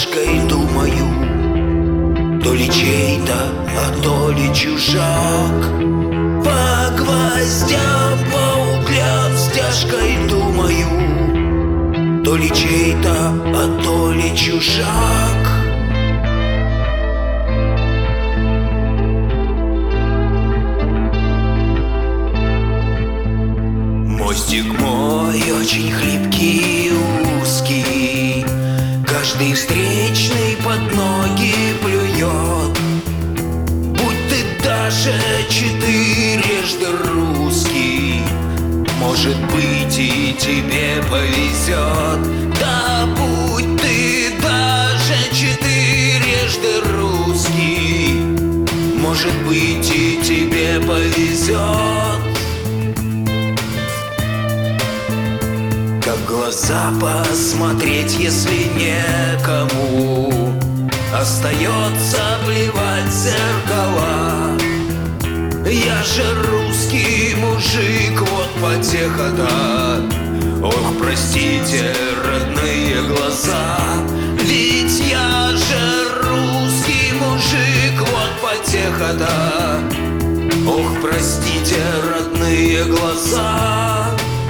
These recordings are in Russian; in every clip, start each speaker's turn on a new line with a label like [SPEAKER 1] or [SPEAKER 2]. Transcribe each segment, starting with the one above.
[SPEAKER 1] стяжкой думаю, то ли чей-то, а то ли чужак. По гвоздям, по углям стяжкой думаю, то ли чей-то, а то ли чужак. Мостик мой очень хлипкий и узкий, каждый встречный под ноги плюет. Будь ты даже четырежды русский, может быть, и тебе повезет. Да будь ты даже четырежды русский, может быть, и тебе повезет. Как в глаза посмотреть, если некому, остается плевать в зеркала. Я же русский мужик, вот потеха-то. Ох, простите, родные глаза, ведь я же русский мужик, вот потеха-то. Ох, простите, родные глаза.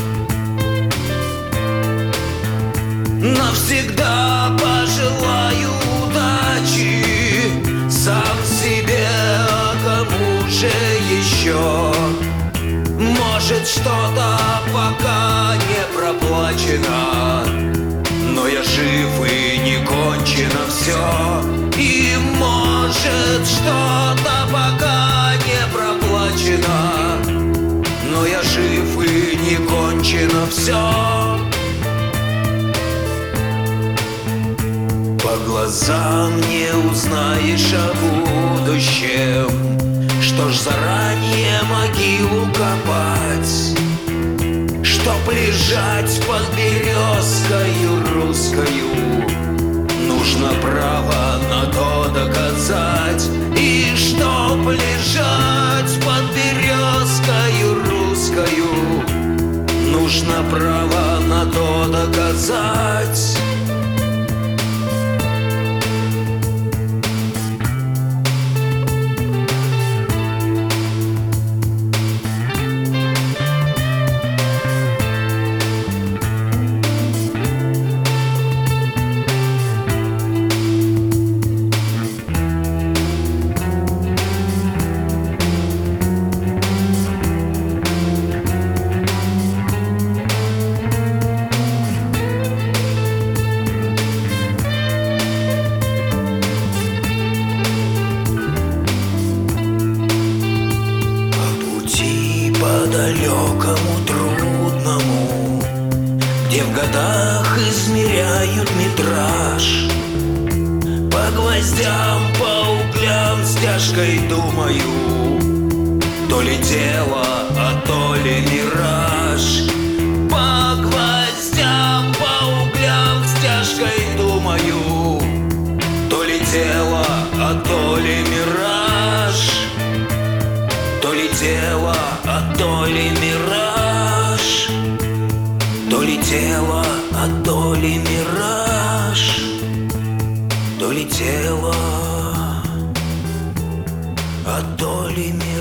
[SPEAKER 1] Навсегда пожелаю удачи сам себе, а кому же еще? Может, что-то пока не проплачено, но я жив и не кончено все. И может, что-то пока не проплачено, но я жив и не кончено все. По глазам не узнаешь о будущем, что ж заранее могилу копать, чтоб лежать под березкою русскою, нужно право на то доказать. И чтоб лежать под березкою русскою, нужно право на то доказать. По далекому трудному, где в годах измеряют метраж, по гвоздям, по углям стяжкой думаю, то ли дело, а то ли мираж. По гвоздям, по углям стяжкой думаю, то ли дело, а то ли мираж. То ли дело, а то ли мираж. То ли дело, а то ли мираж. То ли дело, а то ли мираж.